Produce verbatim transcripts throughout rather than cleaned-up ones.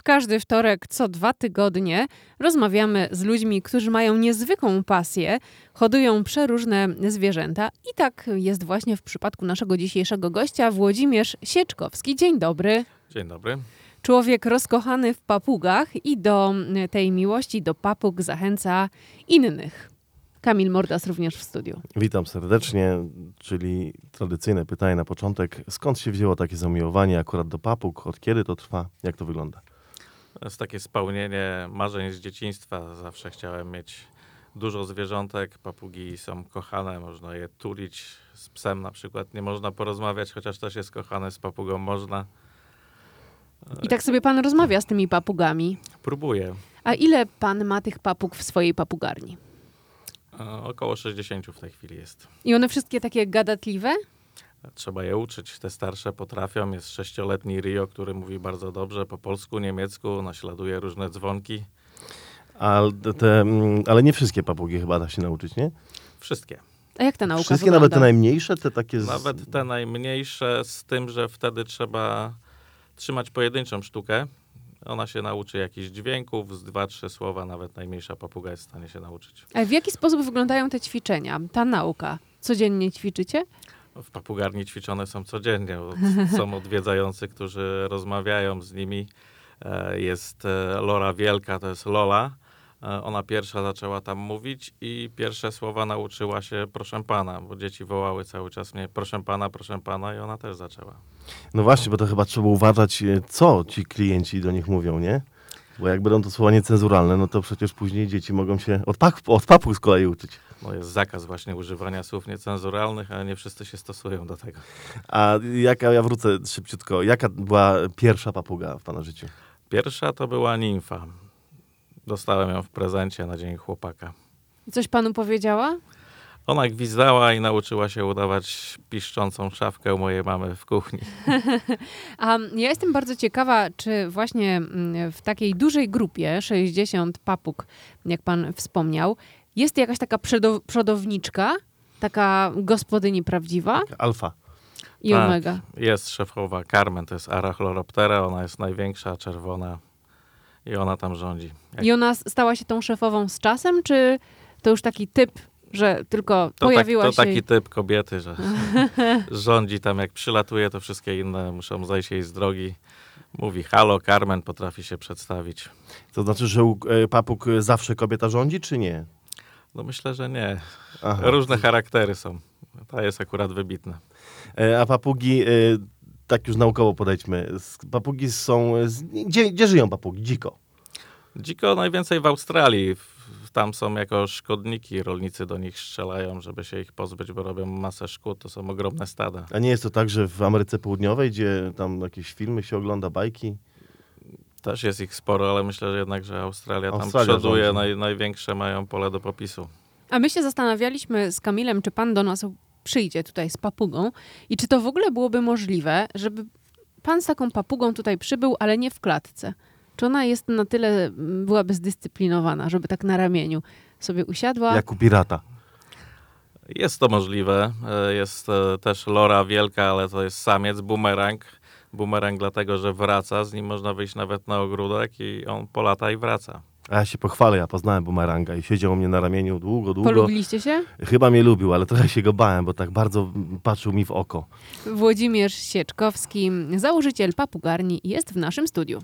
każdy wtorek co dwa tygodnie rozmawiamy z ludźmi, którzy mają niezwykłą pasję, hodują przeróżne zwierzęta. I tak jest właśnie w przypadku naszego dzisiejszego gościa, Włodzimierz Sieczkowski. Dzień dobry. Dzień dobry. Człowiek rozkochany w papugach i do tej miłości do papug zachęca innych. Kamil Mordas również w studiu. Witam serdecznie, czyli tradycyjne pytanie na początek. Skąd się wzięło takie zamiłowanie akurat do papug? Od kiedy to trwa? Jak to wygląda? To jest takie spełnienie marzeń z dzieciństwa. Zawsze chciałem mieć dużo zwierzątek. Papugi są kochane, można je tulić. Z psem na przykład nie można porozmawiać, chociaż też jest kochane, z papugą można. I tak sobie pan rozmawia z tymi papugami. Próbuję. A ile pan ma tych papug w swojej papugarni? Około sześćdziesiąt w tej chwili jest. I one wszystkie takie gadatliwe? Trzeba je uczyć. Te starsze potrafią. Jest sześcioletni Rio, który mówi bardzo dobrze po polsku, niemiecku, naśladuje różne dzwonki. Ale, te, ale nie wszystkie papugi chyba da się nauczyć, nie? Wszystkie. A jak ta nauka Wszystkie, wygląda? nawet te najmniejsze, te takie... Z... Nawet te najmniejsze, z tym, że wtedy trzeba trzymać pojedynczą sztukę. Ona się nauczy jakichś dźwięków, z dwa, trzy słowa nawet najmniejsza papuga jest w stanie się nauczyć. A w jaki sposób wyglądają te ćwiczenia, ta nauka? Codziennie ćwiczycie? W papugarni ćwiczone są codziennie. Są odwiedzający, którzy rozmawiają z nimi. Jest Lora Wielka, to jest Lola. Ona pierwsza zaczęła tam mówić i pierwsze słowa nauczyła się proszę pana, bo dzieci wołały cały czas mnie proszę pana, proszę pana i ona też zaczęła. No właśnie, bo to chyba trzeba uważać, co ci klienci do nich mówią, nie? Bo jak będą to słowa niecenzuralne, no to przecież później dzieci mogą się od, pak- od papug z kolei uczyć. No jest zakaz właśnie używania słów niecenzuralnych, ale nie wszyscy się stosują do tego. A jaka, ja wrócę szybciutko, jaka była pierwsza papuga w pana życiu? Pierwsza to była nimfa. Dostałem ją w prezencie na dzień chłopaka. I coś panu powiedziała? Ona gwizdała i nauczyła się udawać piszczącą szafkę u mojej mamy w kuchni. A ja jestem bardzo ciekawa, czy właśnie w takiej dużej grupie, sześćdziesiąt papug, jak pan wspomniał, jest jakaś taka przodow- przodowniczka, taka gospodyni prawdziwa? Alfa. I tak, omega. Jest szefowa Carmen, to jest Arachloroptera, ona jest największa, czerwona i ona tam rządzi. Jak... I ona stała się tą szefową z czasem, czy to już taki typ, że tylko to pojawiła tak, to się... To taki typ kobiety, że rządzi tam, jak przylatuje, to wszystkie inne muszą zejść jej z drogi. Mówi halo, Carmen, potrafi się przedstawić. To znaczy, że u e, papug zawsze kobieta rządzi, czy nie? No myślę, że nie. Aha. Różne charaktery są. Ta jest akurat wybitna. E, a papugi, e, tak już naukowo podejdźmy, papugi są... Z, gdzie, gdzie żyją papugi? Dziko? Dziko najwięcej w Australii. Tam są jako szkodniki, rolnicy do nich strzelają, żeby się ich pozbyć, bo robią masę szkód, to są ogromne stada. A nie jest to tak, że w Ameryce Południowej, gdzie tam jakieś filmy się ogląda, bajki? Też jest ich sporo, ale myślę, że jednak, że Australia, Australia tam przoduje, rządzi. naj, największe mają pole do popisu. A my się zastanawialiśmy z Kamilem, czy pan do nas przyjdzie tutaj z papugą i czy to w ogóle byłoby możliwe, żeby pan z taką papugą tutaj przybył, ale nie w klatce. Czy ona jest na tyle, byłaby zdyscyplinowana, żeby tak na ramieniu sobie usiadła? Jak u pirata. Jest to możliwe. Jest też Lora Wielka, ale to jest samiec, bumerang. Bumerang dlatego, że wraca, z nim można wyjść nawet na ogródek i on polata i wraca. A ja się pochwalę, ja poznałem bumeranga i siedział u mnie na ramieniu długo, długo. Polubiliście się? Chyba mnie lubił, ale trochę się go bałem, bo tak bardzo patrzył mi w oko. Włodzimierz Sieczkowski, założyciel papugarni, jest w naszym studiu.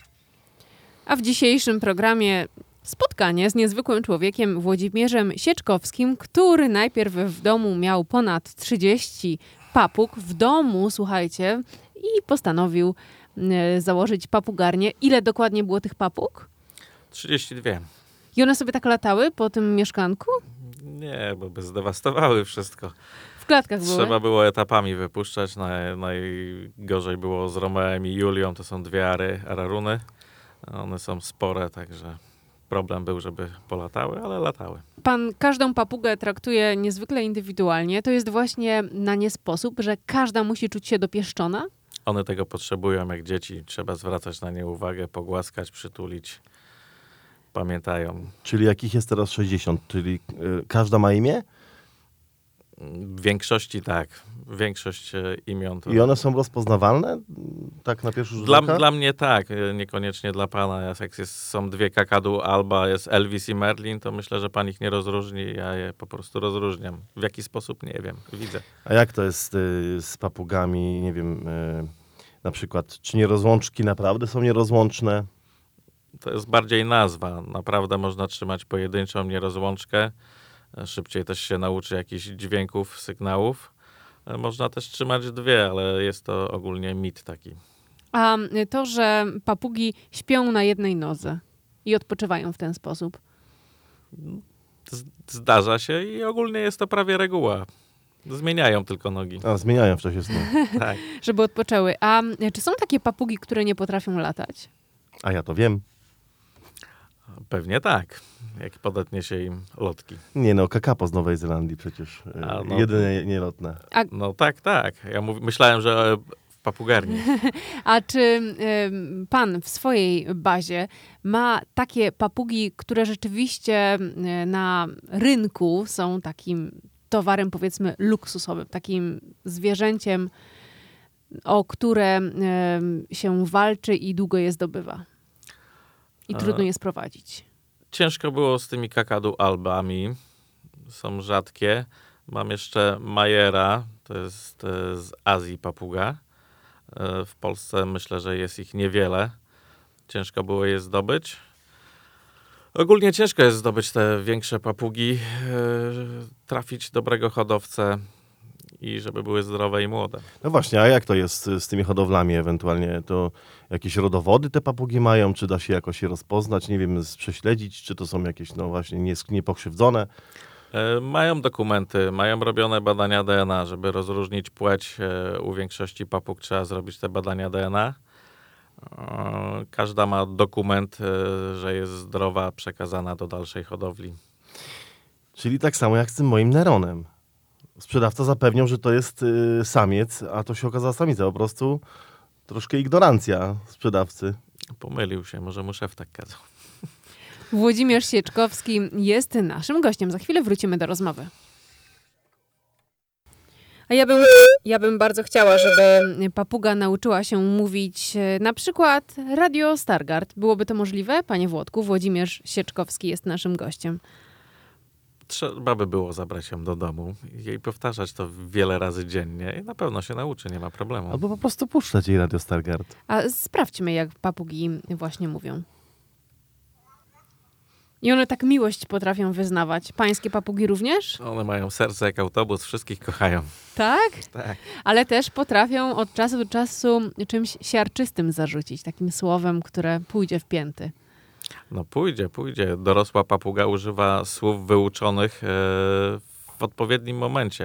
A w dzisiejszym programie spotkanie z niezwykłym człowiekiem Włodzimierzem Sieczkowskim, który najpierw w domu miał ponad trzydzieści papug. W domu, słuchajcie, i postanowił e, założyć papugarnię. Ile dokładnie było tych papug? trzydzieści dwa. I one sobie tak latały po tym mieszkanku? Nie, bo by zdewastowały wszystko. W klatkach były? Trzeba było etapami wypuszczać. Naj, najgorzej było z Romeem i Julią. To są dwie ary, araruny. One są spore, także problem był, żeby polatały, ale latały. Pan każdą papugę traktuje niezwykle indywidualnie. To jest właśnie na nie sposób, że każda musi czuć się dopieszczona? One tego potrzebują jak dzieci. Trzeba zwracać na nie uwagę, pogłaskać, przytulić. Pamiętają. Czyli jakich jest teraz sześćdziesiąt? Czyli y, każda ma imię? W większości tak. większość e, imion. To... I one są rozpoznawalne? Tak na pierwszy rzut Dla, oka? dla mnie tak, e, niekoniecznie dla pana. Jak jest, są dwie kakadu Alba, jest Elvis i Merlin, to myślę, że pan ich nie rozróżni, ja je po prostu rozróżniam. W jaki sposób? Nie wiem, widzę. A jak to jest y, z papugami? Nie wiem, y, na przykład, czy nierozłączki naprawdę są nierozłączne? To jest bardziej nazwa. Naprawdę można trzymać pojedynczą nierozłączkę. Szybciej też się nauczy jakichś dźwięków, sygnałów. Można też trzymać dwie, ale jest to ogólnie mit taki. A to, że papugi śpią na jednej nodze i odpoczywają w ten sposób. Z- Zdarza się i ogólnie jest to prawie reguła. Zmieniają tylko nogi. A, zmieniają w czasie snu. Tak. Żeby odpoczęły. A czy są takie papugi, które nie potrafią latać? A ja to wiem. Pewnie tak, jak podetnie się im lotki. Nie no, kakapo z Nowej Zelandii przecież. y, A, no. Jedyne nielotne. No tak, tak. Ja mów, myślałem, że w papugarni. A czy ym, pan w swojej bazie ma takie papugi, które rzeczywiście y, na rynku są takim towarem, powiedzmy, luksusowym, takim zwierzęciem, o które ym, się walczy i długo je zdobywa? I A- trudno je sprowadzić. Ciężko było z tymi kakadu albami. Są rzadkie. Mam jeszcze Majera, to jest e, z Azji papuga. E, W Polsce myślę, że jest ich niewiele. Ciężko było je zdobyć. Ogólnie ciężko jest zdobyć te większe papugi, e, trafić dobrego hodowcę i żeby były zdrowe i młode. No właśnie, a jak to jest z tymi hodowlami ewentualnie? To jakieś rodowody te papugi mają? Czy da się jakoś je rozpoznać? Nie wiem, z- prześledzić? Czy to są jakieś, no właśnie, nies- niepokrzywdzone? E, Mają dokumenty, mają robione badania D N A, żeby rozróżnić płeć. e, U większości papug trzeba zrobić te badania D N A. E, Każda ma dokument, e, że jest zdrowa, przekazana do dalszej hodowli. Czyli tak samo jak z tym moim Neronem. Sprzedawca zapewniał, że to jest y, samiec, a to się okazała samica. Po prostu troszkę ignorancja sprzedawcy. Pomylił się, może mu szef tak kazał. Włodzimierz Sieczkowski jest naszym gościem. Za chwilę wrócimy do rozmowy. A ja bym, ja bym bardzo chciała, żeby papuga nauczyła się mówić e, na przykład Radio Stargard. Byłoby to możliwe? Panie Włodku, Włodzimierz Sieczkowski jest naszym gościem. Trzeba by było zabrać ją do domu i jej powtarzać to wiele razy dziennie i na pewno się nauczy, nie ma problemu. Albo po prostu puszczać jej Radio Stargard. A sprawdźmy, jak papugi właśnie mówią. I one tak miłość potrafią wyznawać. Pańskie papugi również? One mają serce jak autobus, wszystkich kochają. Tak? Tak. Ale też potrafią od czasu do czasu czymś siarczystym zarzucić, takim słowem, które pójdzie w pięty. No pójdzie, pójdzie. Dorosła papuga używa słów wyuczonych e, w odpowiednim momencie.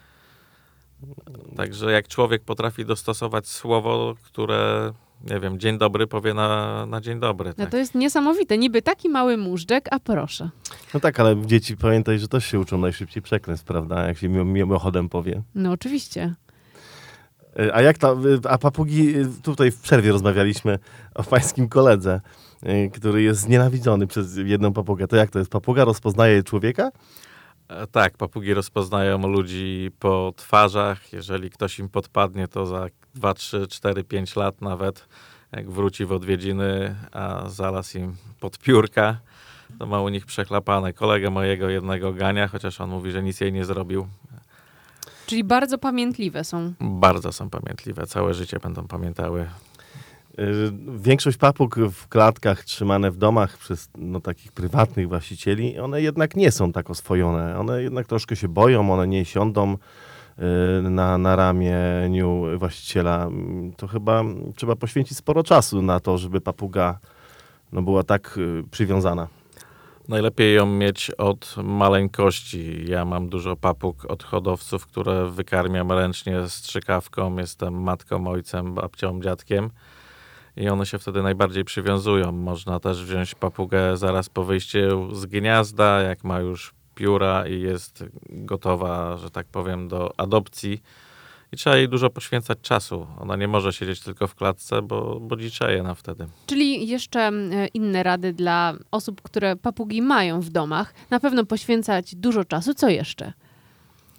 Także jak człowiek potrafi dostosować słowo, które, nie wiem, dzień dobry powie na, na dzień dobry. No Tak? to jest niesamowite. Niby taki mały móżdżek, a proszę. No tak, ale dzieci pamiętaj, że też się uczą najszybciej przekleństw, prawda? Jak się mimo- mimochodem powie. No oczywiście. Y, A jak to, y, a papugi, y, tutaj w przerwie rozmawialiśmy o pańskim koledze, y, który jest znienawidzony przez jedną papugę. To jak to jest? Papuga rozpoznaje człowieka? E, Tak, papugi rozpoznają ludzi po twarzach. Jeżeli ktoś im podpadnie, to za dwa, trzy, cztery, pięć lat nawet, jak wróci w odwiedziny, a zaraz im pod piórka, to ma u nich przechlapane. Kolegę mojego jednego gania, chociaż on mówi, że nic jej nie zrobił. Czyli bardzo pamiętliwe są. Bardzo są pamiętliwe, całe życie będą pamiętały. Y, Większość papug w klatkach trzymane w domach przez no, takich prywatnych właścicieli, one jednak nie są tak oswojone. One jednak troszkę się boją, one nie siądą y, na, na ramieniu właściciela. Mm, To chyba trzeba poświęcić sporo czasu na to, żeby papuga no, była tak y, przywiązana. Najlepiej ją mieć od maleńkości. Ja mam dużo papug od hodowców, które wykarmiam ręcznie strzykawką. Jestem matką, ojcem, babcią, dziadkiem. I one się wtedy najbardziej przywiązują. Można też wziąć papugę zaraz po wyjściu z gniazda, jak ma już pióra i jest gotowa, że tak powiem, do adopcji. I trzeba jej dużo poświęcać czasu. Ona nie może siedzieć tylko w klatce, bo, bo dziczeje na wtedy. Czyli jeszcze e, inne rady dla osób, które papugi mają w domach. Na pewno poświęcać dużo czasu. Co jeszcze?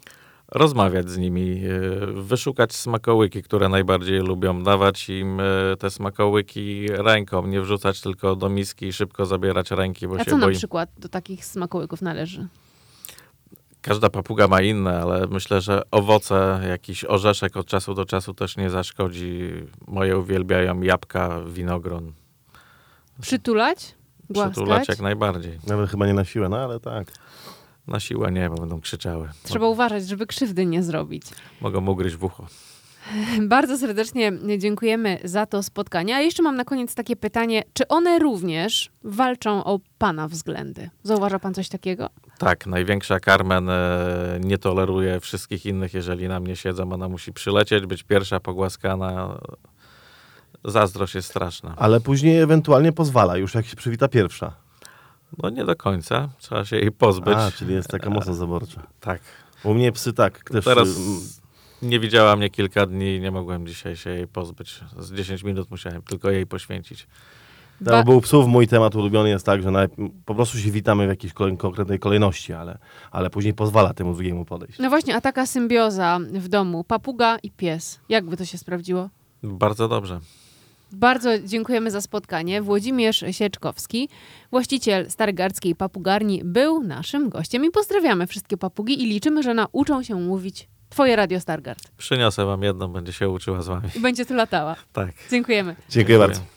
rozmawiać z nimi, y, wyszukać smakołyki, które najbardziej lubią, dawać im y, te smakołyki ręką, nie wrzucać tylko do miski i szybko zabierać ręki, bo A się co na boi. przykład do takich smakołyków należy? Każda papuga ma inne, ale myślę, że owoce, jakiś orzeszek od czasu do czasu też nie zaszkodzi. Moje uwielbiają jabłka, winogron. Przytulać? Głaskać? Przytulać jak najbardziej. Nawet chyba nie na siłę, no ale tak. Na siłę nie, bo będą krzyczały. Trzeba uważać, żeby krzywdy nie zrobić. Mogą ugryźć w ucho. Bardzo serdecznie dziękujemy za to spotkanie. A jeszcze mam na koniec takie pytanie, czy one również walczą o pana względy? Zauważa pan coś takiego? Tak, największa Carmen e, nie toleruje wszystkich innych, jeżeli na mnie siedzą. Ona musi przylecieć, być pierwsza pogłaskana. Zazdrość jest straszna. Ale później ewentualnie pozwala, już jak się przywita pierwsza. No nie do końca. Trzeba się jej pozbyć. A, czyli jest taka mocno zaborcza. Tak. U mnie psy tak. Też, Teraz mm, nie widziała mnie kilka dni i nie mogłem dzisiaj się jej pozbyć. Z dziesięć minut musiałem tylko jej poświęcić. Ba- bo u psów mój temat ulubiony jest tak, że najp- po prostu się witamy w jakiejś kolej- konkretnej kolejności, ale, ale później pozwala temu drugiemu podejść. No właśnie, a taka symbioza w domu, papuga i pies. Jak by to się sprawdziło? Bardzo dobrze. Bardzo dziękujemy za spotkanie. Włodzimierz Sieczkowski, właściciel Stargardzkiej Papugarni, był naszym gościem i pozdrawiamy wszystkie papugi i liczymy, że nauczą się mówić twoje Radio Stargard. Przyniosę wam jedną, będzie się uczyła z wami. I będzie tu latała. Tak. Dziękujemy. Dziękuję bardzo.